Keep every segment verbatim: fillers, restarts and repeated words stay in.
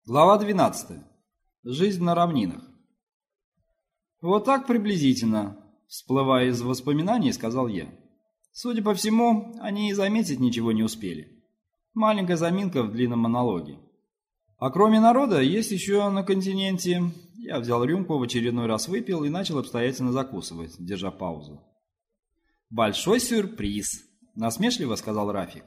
Глава двенадцатая. Жизнь на равнинах. Вот так приблизительно, всплывая из воспоминаний, сказал я. Судя по всему, они и заметить ничего не успели. Маленькая заминка в длинном монологе. А кроме народа, есть еще на континенте... Я взял рюмку, в очередной раз выпил и начал обстоятельно закусывать, держа паузу. «Большой сюрприз», — насмешливо сказал Рафик.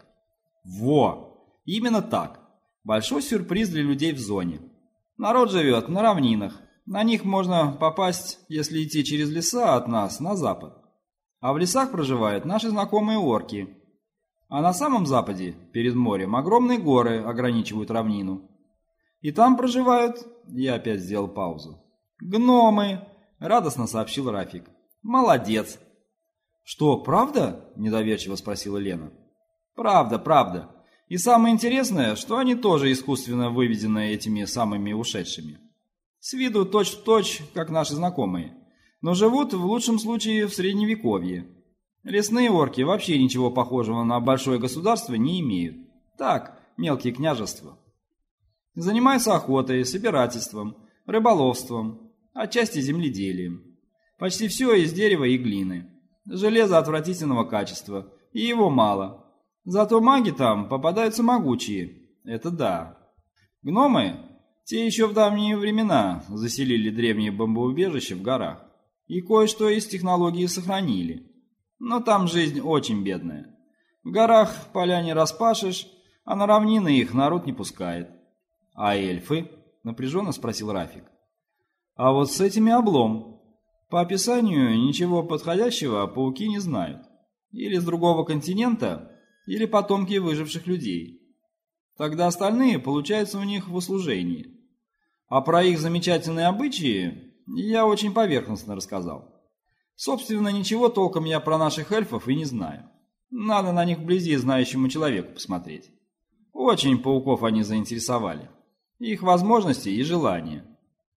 «Во! Именно так. Большой сюрприз для людей в зоне. Народ живет на равнинах. На них можно попасть, если идти через леса от нас на запад. А в лесах проживают наши знакомые орки. А на самом западе, перед морем, огромные горы ограничивают равнину. И там проживают... Я опять сделал паузу. «Гномы!» — радостно сообщил Рафик. «Молодец!» «Что, правда?» — недоверчиво спросила Лена. «Правда, правда. И самое интересное, что они тоже искусственно выведены этими самыми ушедшими. С виду точь-в-точь, как наши знакомые, но живут в лучшем случае в средневековье. Лесные орки вообще ничего похожего на большое государство не имеют. Так, мелкие княжества. Занимаются охотой, собирательством, рыболовством, отчасти земледелием. Почти все из дерева и глины. Железо отвратительного качества, и его мало. Зато маги там попадаются могучие, это да. Гномы, те еще в давние времена заселили древние бомбоубежища в горах. И кое-что из технологии сохранили. Но там жизнь очень бедная. В горах поля не распашешь, а на равнины их народ не пускает. А эльфы? Напряженно спросил Рафик. А вот с этими облом. По описанию ничего подходящего пауки не знают. Или с другого континента... Или потомки выживших людей. Тогда остальные получаются у них в услужении. А про их замечательные обычаи я очень поверхностно рассказал. Собственно, ничего толком я про наших эльфов и не знаю. Надо на них вблизи знающему человеку посмотреть. Очень пауков они заинтересовали. Их возможности и желания.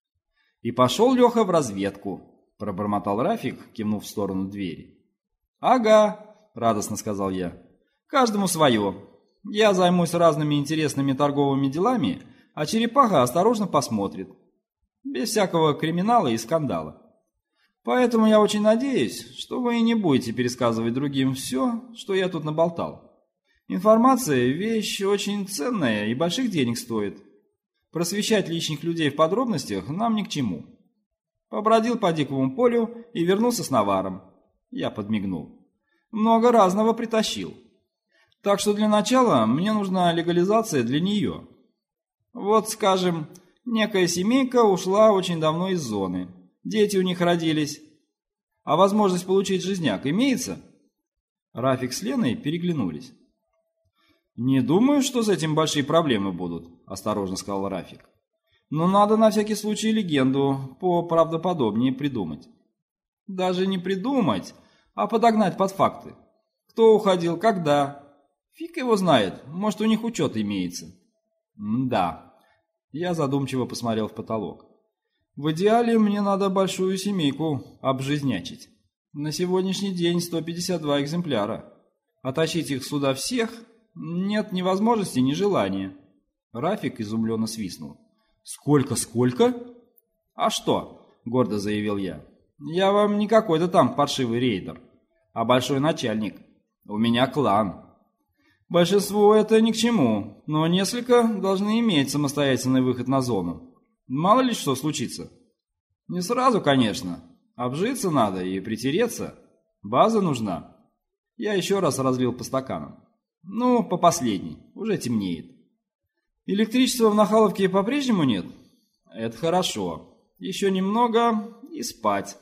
И пошел Леха в разведку, пробормотал Рафик, кивнув в сторону двери. Ага, радостно сказал я. Каждому свое. Я займусь разными интересными торговыми делами, а черепаха осторожно посмотрит. Без всякого криминала и скандала. Поэтому я очень надеюсь, что вы не будете пересказывать другим все, что я тут наболтал. Информация – вещь очень ценная и больших денег стоит. Просвещать лишних людей в подробностях нам ни к чему. Побродил по дикому полю и вернулся с наваром. Я подмигнул. Много разного притащил. Так что для начала мне нужна легализация для нее. Вот, скажем, некая семейка ушла очень давно из зоны. Дети у них родились. А возможность получить жизняк имеется? Рафик с Леной переглянулись. «Не думаю, что с этим большие проблемы будут», – осторожно сказал Рафик. «Но надо на всякий случай легенду поправдоподобнее придумать». «Даже не придумать, а подогнать под факты. Кто уходил, когда?» Фиг его знает, может, у них учет имеется. М-да. Я задумчиво посмотрел в потолок. В идеале мне надо большую семейку обжизнячить. На сегодняшний день сто пятьдесят два экземпляра. А тащить их сюда всех нет ни возможности, ни желания. Рафик изумленно свистнул. Сколько, сколько? А что? Гордо заявил я. Я вам не какой-то там паршивый рейдер, а большой начальник. У меня клан. Большинству это ни к чему, но несколько должны иметь самостоятельный выход на зону. Мало ли что случится. Не сразу, конечно. Обжиться надо и притереться. База нужна. Я еще раз разлил по стаканам. Ну, по последней. Уже темнеет. Электричества в Нахаловке по-прежнему нет? Это хорошо. Еще немного и спать.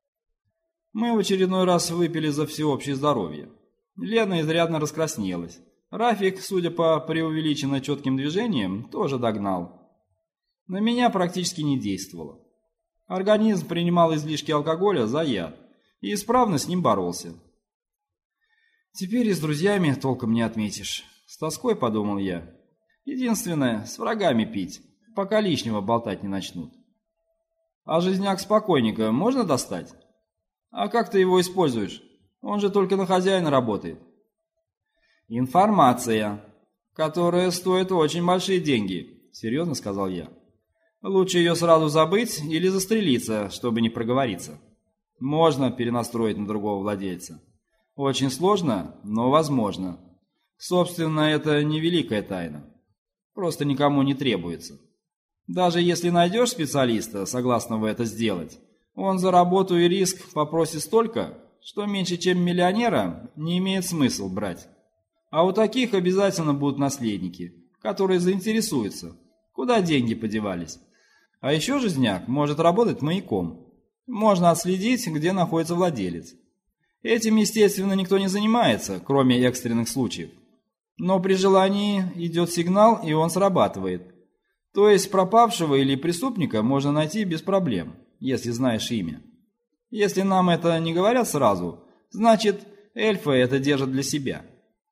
Мы в очередной раз выпили за всеобщее здоровье. Лена изрядно раскраснелась. Рафик, судя по преувеличенно четким движениям, тоже догнал. На меня практически не действовало. Организм принимал излишки алкоголя за яд и исправно с ним боролся. Теперь и с друзьями толком не отметишь. С тоской, подумал я. Единственное, с врагами пить, пока лишнего болтать не начнут. А жизняк спокойника можно достать? А как ты его используешь? Он же только на хозяина работает. Информация, которая стоит очень большие деньги, серьезно сказал я. Лучше ее сразу забыть или застрелиться, чтобы не проговориться. Можно перенастроить на другого владельца. Очень сложно, но возможно. Собственно, это не великая тайна. Просто никому не требуется. Даже если найдешь специалиста, согласного это сделать, он за работу и риск попросит столько, что меньше, чем миллионера, не имеет смысла брать. А у таких обязательно будут наследники, которые заинтересуются, куда деньги подевались. А еще жизняк может работать маяком. Можно отследить, где находится владелец. Этим, естественно, никто не занимается, кроме экстренных случаев. Но при желании идет сигнал, и он срабатывает. То есть пропавшего или преступника можно найти без проблем, если знаешь имя. Если нам это не говорят сразу, значит, эльфы это держат для себя.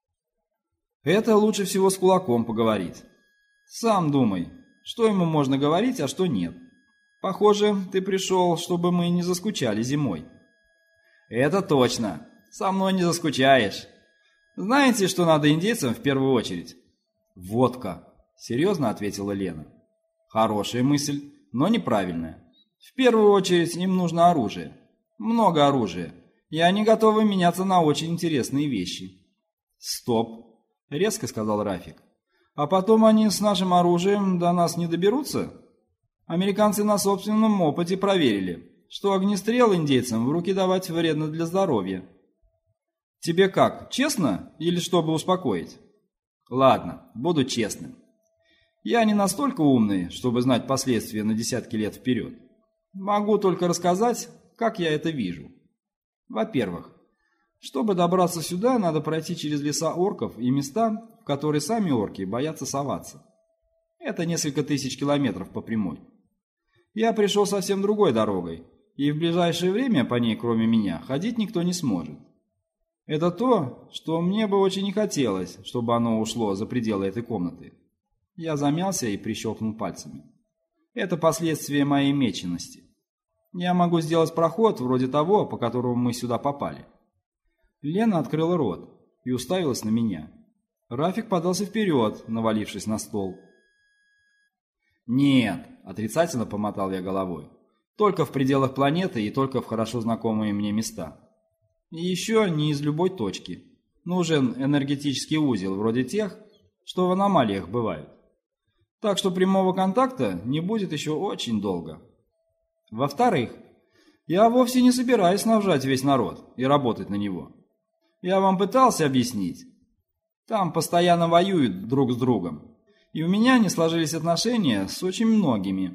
Это лучше всего с кулаком поговорить. Сам думай, что ему можно говорить, а что нет. Похоже, ты пришел, чтобы мы не заскучали зимой. Это точно. Со мной не заскучаешь. Знаете, что надо индейцам в первую очередь? Водка, серьезно ответила Лена. Хорошая мысль, но неправильная. В первую очередь им нужно оружие. Много оружия. И они готовы меняться на очень интересные вещи. Стоп, резко сказал Рафик. А потом они с нашим оружием до нас не доберутся? Американцы на собственном опыте проверили, что огнестрел индейцам в руки давать вредно для здоровья. Тебе как, честно или чтобы успокоить? Ладно, буду честным. Я не настолько умный, чтобы знать последствия на десятки лет вперед. Могу только рассказать, как я это вижу. Во-первых, чтобы добраться сюда, надо пройти через леса орков и места, в которые сами орки боятся соваться. Это несколько тысяч километров по прямой. Я пришел совсем другой дорогой, и в ближайшее время по ней, кроме меня, ходить никто не сможет. Это то, что мне бы очень не хотелось, чтобы оно ушло за пределы этой комнаты. Я замялся и прищелкнул пальцами. Это последствия моей меченности. Я могу сделать проход вроде того, по которому мы сюда попали. Лена открыла рот и уставилась на меня. Рафик подался вперед, навалившись на стол. «Нет», — отрицательно помотал я головой. «Только в пределах планеты и только в хорошо знакомые мне места. И еще не из любой точки. Нужен энергетический узел, вроде тех, что в аномалиях бывают. Так что прямого контакта не будет еще очень долго. Во-вторых, я вовсе не собираюсь снабжать весь народ и работать на него. Я вам пытался объяснить. Там постоянно воюют друг с другом. И у меня не сложились отношения с очень многими.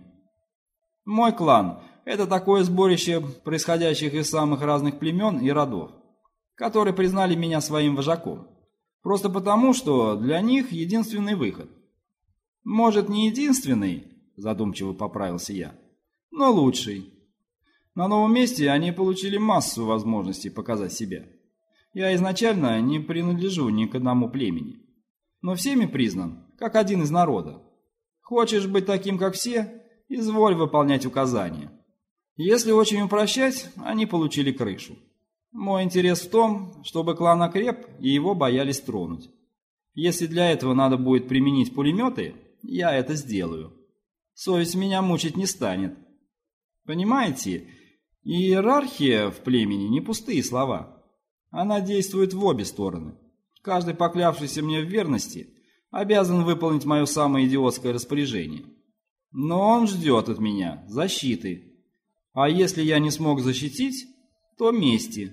Мой клан – это такое сборище происходящих из самых разных племен и родов, которые признали меня своим вожаком. Просто потому, что для них единственный выход. Может, не единственный, задумчиво поправился я, но лучший. На новом месте они получили массу возможностей показать себя. Я изначально не принадлежу ни к одному племени, но всеми признан, как один из народа. Хочешь быть таким, как все, изволь выполнять указания. Если очень упрощать, они получили крышу. Мой интерес в том, чтобы клан окреп и его боялись тронуть. Если для этого надо будет применить пулеметы, я это сделаю. Совесть меня мучить не станет. Понимаете, иерархия в племени не пустые слова. Она действует в обе стороны. Каждый, поклявшийся мне в верности, обязан выполнить мое самое идиотское распоряжение. Но он ждет от меня защиты. А если я не смог защитить, то мести.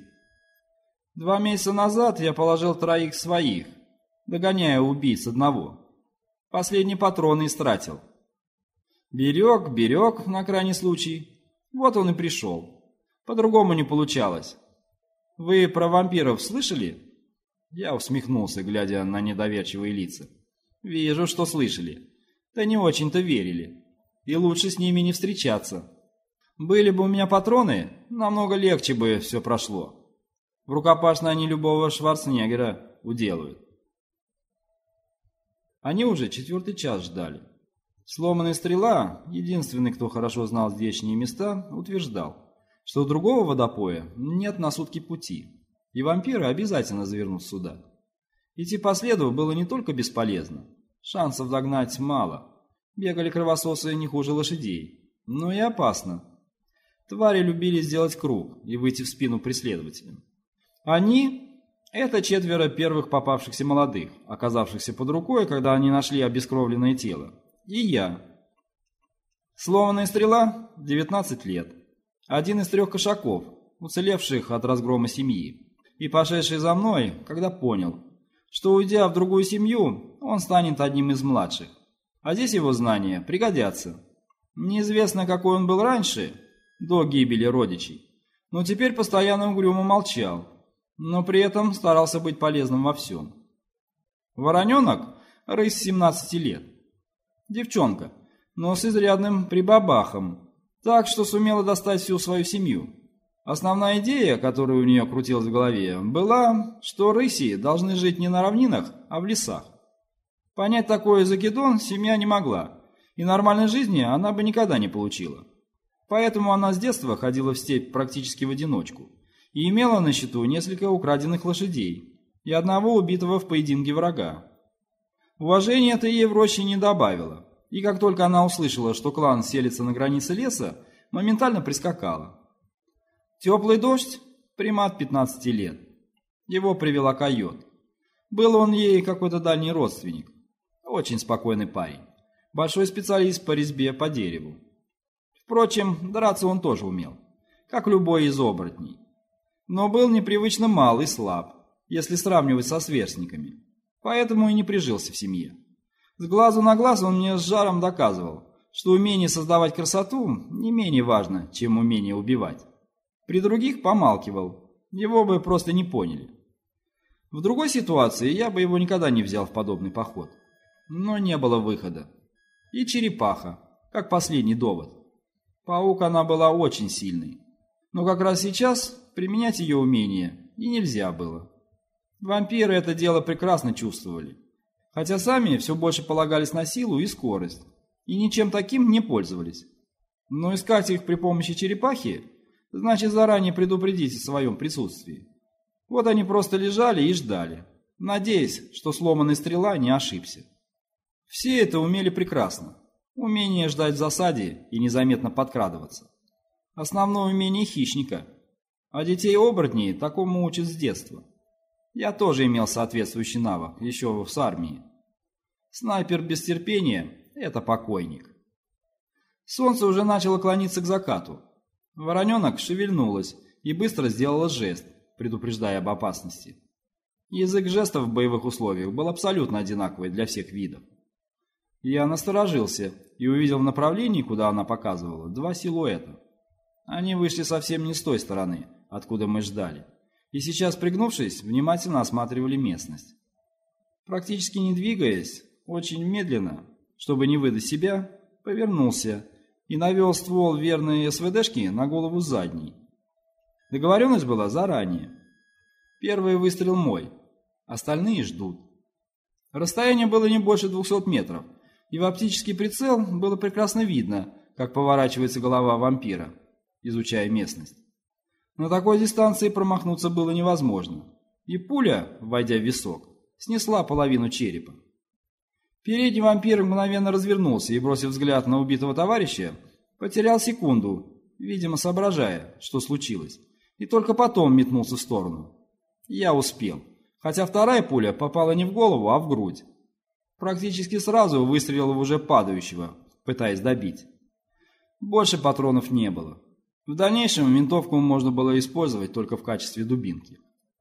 Два месяца назад я положил троих своих, догоняя убийц одного. Последний патрон истратил. Берег, берег на крайний случай. Вот он и пришел. По-другому не получалось. Вы про вампиров слышали? Я усмехнулся, глядя на недоверчивые лица. Вижу, что слышали. Да не очень-то верили. И лучше с ними не встречаться. Были бы у меня патроны, намного легче бы все прошло. В рукопашной они любого Шварценеггера уделают. Они уже четвертый час ждали. Сломанная стрела, единственный, кто хорошо знал здешние места, утверждал, что у другого водопоя нет на сутки пути, и вампиры обязательно завернут сюда. Идти по следу было не только бесполезно, шансов догнать мало, Бегали кровососы не хуже лошадей, но и опасно. Твари любили сделать круг и выйти в спину преследователям. Они – это четверо первых попавшихся молодых, оказавшихся под рукой, когда они нашли обескровленное тело. И я. Сломанная стрела – девятнадцать лет. Один из трех кошаков, уцелевших от разгрома семьи, и пошедший за мной, когда понял, что, уйдя в другую семью, он станет одним из младших. А здесь его знания пригодятся. Неизвестно, какой он был раньше, до гибели родичей, но теперь постоянно угрюмо молчал, но при этом старался быть полезным во всем. Вороненок – рысь семнадцати лет. Девчонка, но с изрядным прибабахом, так что сумела достать всю свою семью. Основная идея, которая у нее крутилась в голове, была, что рыси должны жить не на равнинах, а в лесах. Понять такой закидон семья не могла, и нормальной жизни она бы никогда не получила. Поэтому она с детства ходила в степь практически в одиночку и имела на счету несколько украденных лошадей и одного убитого в поединке врага. Уважения это ей в роще не добавило, и как только она услышала, что клан селится на границе леса, моментально прискакала. Теплый дождь – примат пятнадцати лет. Его привела койот. Был он ей какой-то дальний родственник. Очень спокойный парень. Большой специалист по резьбе по дереву. Впрочем, драться он тоже умел, как любой из оборотней. Но был непривычно мал и слаб, если сравнивать со сверстниками. Поэтому и не прижился в семье. С глазу на глаз он мне с жаром доказывал, что умение создавать красоту не менее важно, чем умение убивать. При других помалкивал, его бы просто не поняли. В другой ситуации я бы его никогда не взял в подобный поход. Но не было выхода. И черепаха, как последний довод. Паук она была очень сильной. Но как раз сейчас применять ее умение и нельзя было. Вампиры это дело прекрасно чувствовали. Хотя сами все больше полагались на силу и скорость. И ничем таким не пользовались. Но искать их при помощи черепахи значит заранее предупредить о своем присутствии. Вот они просто лежали и ждали, надеясь, что сломанная стрела не ошибся. Все это умели прекрасно. Умение ждать в засаде и незаметно подкрадываться. Основное умение хищника. А детей-оборотней такому учат с детства. Я тоже имел соответствующий навык, еще с армии. Снайпер без терпения – это покойник. Солнце уже начало клониться к закату. Вороненок шевельнулась и быстро сделала жест, предупреждая об опасности. Язык жестов в боевых условиях был абсолютно одинаковый для всех видов. Я насторожился и увидел в направлении, куда она показывала, два силуэта. Они вышли совсем не с той стороны, откуда мы ждали, и сейчас, пригнувшись, внимательно осматривали местность. Практически не двигаясь, очень медленно, чтобы не выдать себя, повернулся и навел ствол верной СВДшки на голову задней. Договоренность была заранее. Первый выстрел мой, остальные ждут. Расстояние было не больше двухсот метров, и в оптический прицел было прекрасно видно, как поворачивается голова вампира, изучая местность. На такой дистанции промахнуться было невозможно, и пуля, войдя в висок, снесла половину черепа. Передний вампир мгновенно развернулся и, бросив взгляд на убитого товарища, потерял секунду, видимо, соображая, что случилось, и только потом метнулся в сторону. Я успел, хотя вторая пуля попала не в голову, а в грудь. Практически сразу выстрелил в уже падающего, пытаясь добить. Больше патронов не было. В дальнейшем винтовку можно было использовать только в качестве дубинки.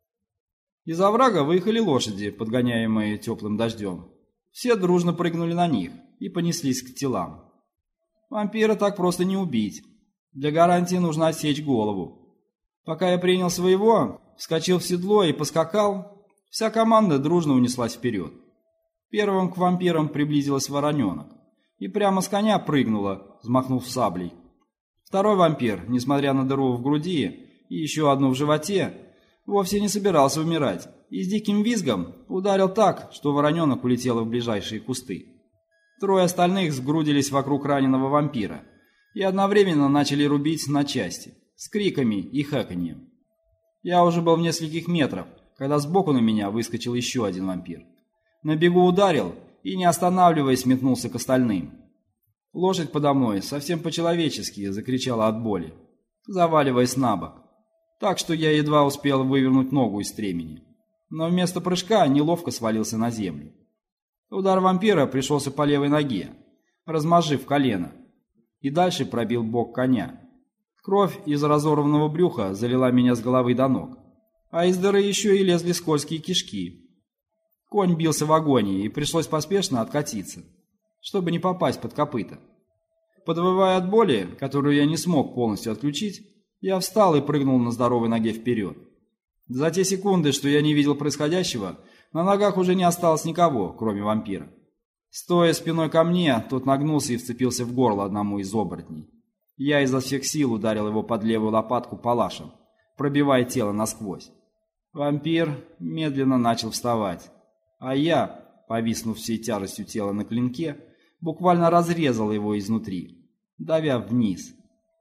Из оврага выехали лошади, подгоняемые теплым дождем. Все дружно прыгнули на них и понеслись к телам. Вампира так просто не убить. Для гарантии нужно отсечь голову. Пока я принял своего, вскочил в седло и поскакал, вся команда дружно унеслась вперед. Первым к вампирам приблизилась Вороненок и прямо с коня прыгнула, взмахнув саблей. Второй вампир, несмотря на дыру в груди и еще одну в животе, вовсе не собирался умирать и с диким визгом ударил так, что Вороненок улетела в ближайшие кусты. Трое остальных сгрудились вокруг раненого вампира и одновременно начали рубить на части, с криками и хэканьем. Я уже был в нескольких метрах, когда сбоку на меня выскочил еще один вампир. На бегу ударил и, не останавливаясь, метнулся к остальным. Лошадь подо мной совсем по-человечески закричала от боли, заваливаясь на бок, так что я едва успел вывернуть ногу из стремени, но вместо прыжка неловко свалился на землю. Удар вампира пришелся по левой ноге, размозжив колено, и дальше пробил бок коня. Кровь из разорванного брюха залила меня с головы до ног, а из дыры еще и лезли скользкие кишки. Конь бился в агонии, и пришлось поспешно откатиться, чтобы не попасть под копыта. Подвывая от боли, которую я не смог полностью отключить, я встал и прыгнул на здоровой ноге вперед. За те секунды, что я не видел происходящего, на ногах уже не осталось никого, кроме вампира. Стоя спиной ко мне, тот нагнулся и вцепился в горло одному из оборотней. Я изо всех сил ударил его под левую лопатку палашем, пробивая тело насквозь. Вампир медленно начал вставать, а я, повиснув всей тяжестью тела на клинке, буквально разрезал его изнутри, давя вниз.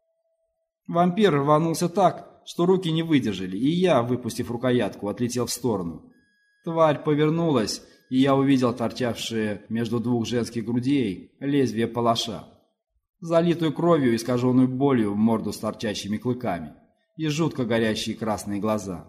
Вампир рванулся так, что руки не выдержали, и я, выпустив рукоятку, отлетел в сторону. Тварь повернулась, и я увидел торчавшее между двух женских грудей лезвие палаша, залитую кровью, искаженную болью морду с торчащими клыками и жутко горящие красные глаза.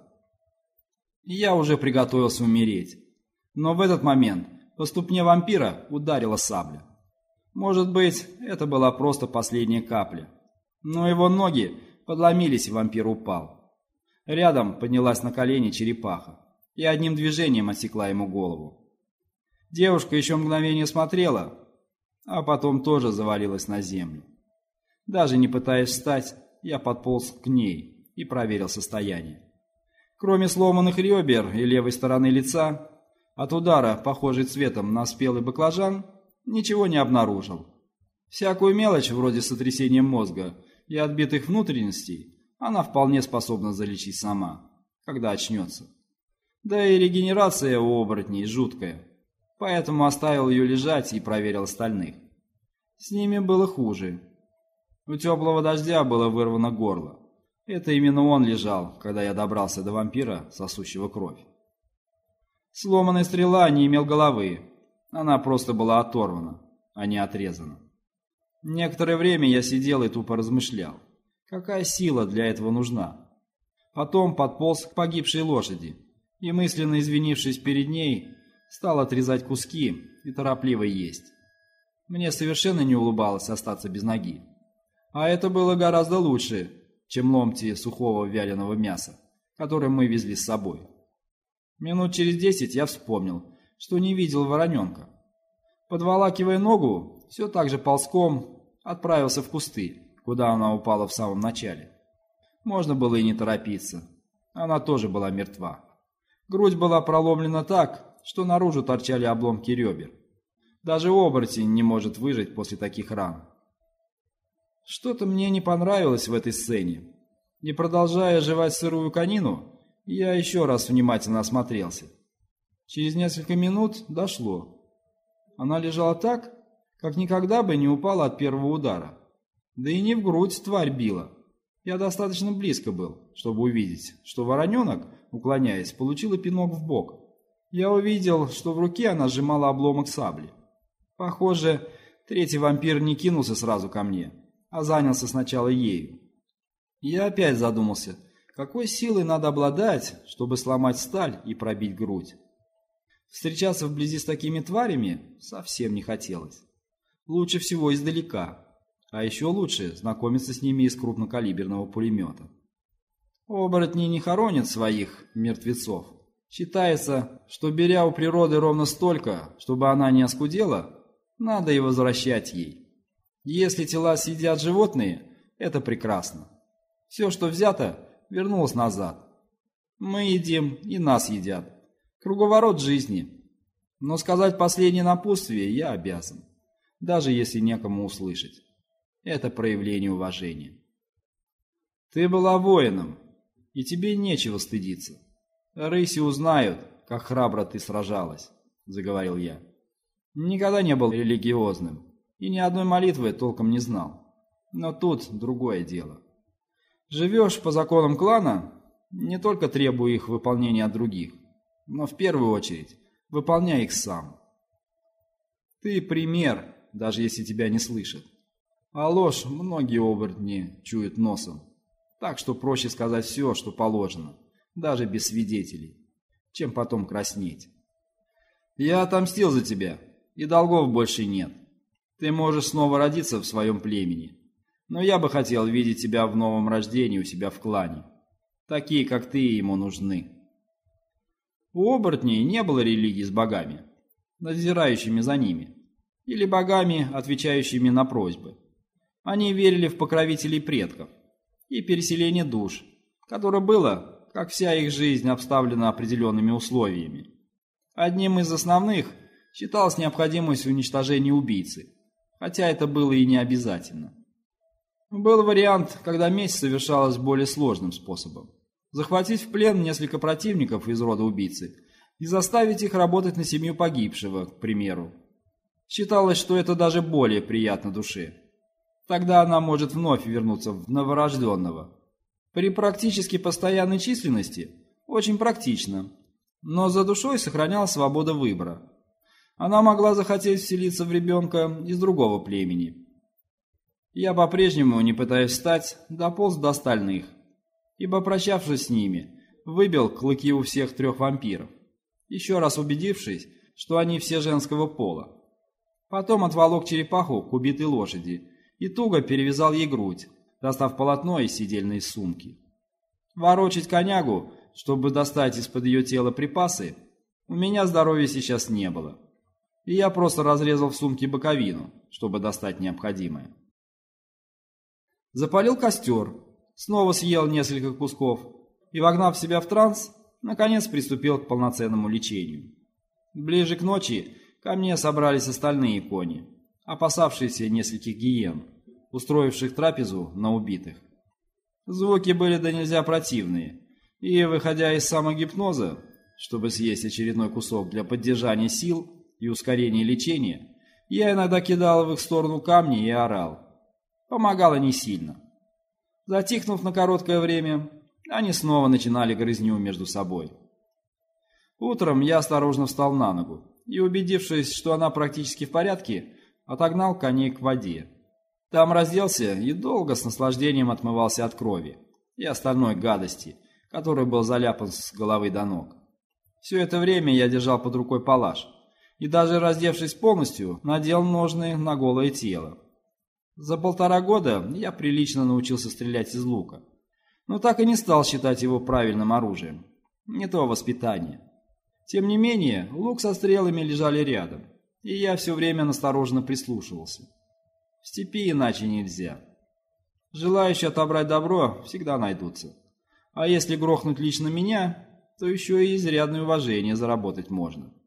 И я уже приготовился умереть, но в этот момент по ступне вампира ударила сабля. Может быть, это была просто последняя капля, но его ноги подломились, и вампир упал. Рядом поднялась на колени черепаха и одним движением отсекла ему голову. Девушка еще мгновение смотрела, а потом тоже завалилась на землю. Даже не пытаясь встать, я подполз к ней и проверил состояние. Кроме сломанных ребер и левой стороны лица, от удара, похожий цветом на спелый баклажан, ничего не обнаружил. Всякую мелочь, вроде сотрясения мозга и отбитых внутренностей, она вполне способна залечить сама, когда очнется. Да и регенерация у оборотней жуткая, поэтому оставил ее лежать и проверил остальных. С ними было хуже. У теплого дождя было вырвано горло. Это именно он лежал, когда я добрался до вампира, сосущего кровь. Сломанная стрела не имел головы, она просто была оторвана, а не отрезана. Некоторое время я сидел и тупо размышлял, какая сила для этого нужна. Потом подполз к погибшей лошади и, мысленно извинившись перед ней, стал отрезать куски и торопливо есть. Мне совершенно не улыбалось остаться без ноги. А это было гораздо лучше, чем ломти сухого вяленого мяса, которое мы везли с собой. Минут через десять я вспомнил, что не видел вороненка. Подволакивая ногу, все так же ползком отправился в кусты, куда она упала в самом начале. Можно было и не торопиться. Она тоже была мертва. Грудь была проломлена так, что наружу торчали обломки ребер. Даже оборотень не может выжить после таких ран. Что-то мне не понравилось в этой сцене. И продолжая жевать сырую конину, я еще раз внимательно осмотрелся. Через несколько минут дошло. Она лежала так, как никогда бы не упала от первого удара. Да и не в грудь тварь била. Я достаточно близко был, чтобы увидеть, что вороненок, уклоняясь, получила пинок в бок. Я увидел, что в руке она сжимала обломок сабли. Похоже, третий вампир не кинулся сразу ко мне, а занялся сначала ею. Я опять задумался, какой силой надо обладать, чтобы сломать сталь и пробить грудь. Встречаться вблизи с такими тварями совсем не хотелось. Лучше всего издалека, а еще лучше знакомиться с ними из крупнокалиберного пулемета. Оборотни не хоронят своих мертвецов. Считается, что беря у природы ровно столько, чтобы она не оскудела, надо и возвращать ей. Если тела съедят животные, это прекрасно. Все, что взято, вернулось назад. Мы едим, и нас едят. Круговорот жизни. Но сказать последнее напутствие я обязан, даже если некому услышать. Это проявление уважения. Ты была воином, и тебе нечего стыдиться. Рыси узнают, как храбро ты сражалась, заговорил я. Никогда не был религиозным, и ни одной молитвы толком не знал. Но тут другое дело. Живешь по законам клана, не только требуя их выполнения от других, но в первую очередь выполняй их сам. Ты пример, даже если тебя не слышат. А ложь многие оборотни чуют носом. Так что проще сказать все, что положено, даже без свидетелей, чем потом краснеть. Я отомстил за тебя, и долгов больше нет. Ты можешь снова родиться в своем племени. Но я бы хотел видеть тебя в новом рождении у себя в клане. Такие, как ты, ему нужны. У оборотней не было религии с богами, надзирающими за ними, или богами, отвечающими на просьбы. Они верили в покровителей предков и переселение душ, которое было, как вся их жизнь, обставлено определенными условиями. Одним из основных считалась необходимость уничтожения убийцы, хотя это было и не обязательно. Был вариант, когда месть совершалась более сложным способом. Захватить в плен несколько противников из рода убийцы и заставить их работать на семью погибшего, к примеру. Считалось, что это даже более приятно душе. Тогда она может вновь вернуться в новорожденного. При практически постоянной численности очень практично, но за душой сохранялась свобода выбора. Она могла захотеть вселиться в ребенка из другого племени. Я по-прежнему, не пытаясь встать, дополз до остальных, и, попрощавшись с ними, выбил клыки у всех трех вампиров, еще раз убедившись, что они все женского пола. Потом отволок черепаху к убитой лошади и туго перевязал ей грудь, достав полотно из седельной сумки. Ворочать конягу, чтобы достать из-под ее тела припасы, у меня здоровья сейчас не было, и я просто разрезал в сумке боковину, чтобы достать необходимое. Запалил костер, снова съел несколько кусков и, вогнав себя в транс, наконец приступил к полноценному лечению. Ближе к ночи ко мне собрались остальные кони, опасавшиеся нескольких гиен, устроивших трапезу на убитых. Звуки были да нельзя противные, и, выходя из самогипноза, чтобы съесть очередной кусок для поддержания сил и ускорения лечения, я иногда кидал в их сторону камни и орал. Помогало не сильно. Затихнув на короткое время, они снова начинали грызню между собой. Утром я осторожно встал на ногу и, убедившись, что она практически в порядке, отогнал коней к воде. Там разделся и долго с наслаждением отмывался от крови и остальной гадости, которой был заляпан с головы до ног. Все это время я держал под рукой палаш и, даже раздевшись полностью, надел ножны на голое тело. За полтора года я прилично научился стрелять из лука, но так и не стал считать его правильным оружием. Не то воспитание. Тем не менее, лук со стрелами лежали рядом, и я все время настороженно прислушивался. В степи иначе нельзя. Желающие отобрать добро всегда найдутся. А если грохнуть лично меня, то еще и изрядное уважение заработать можно.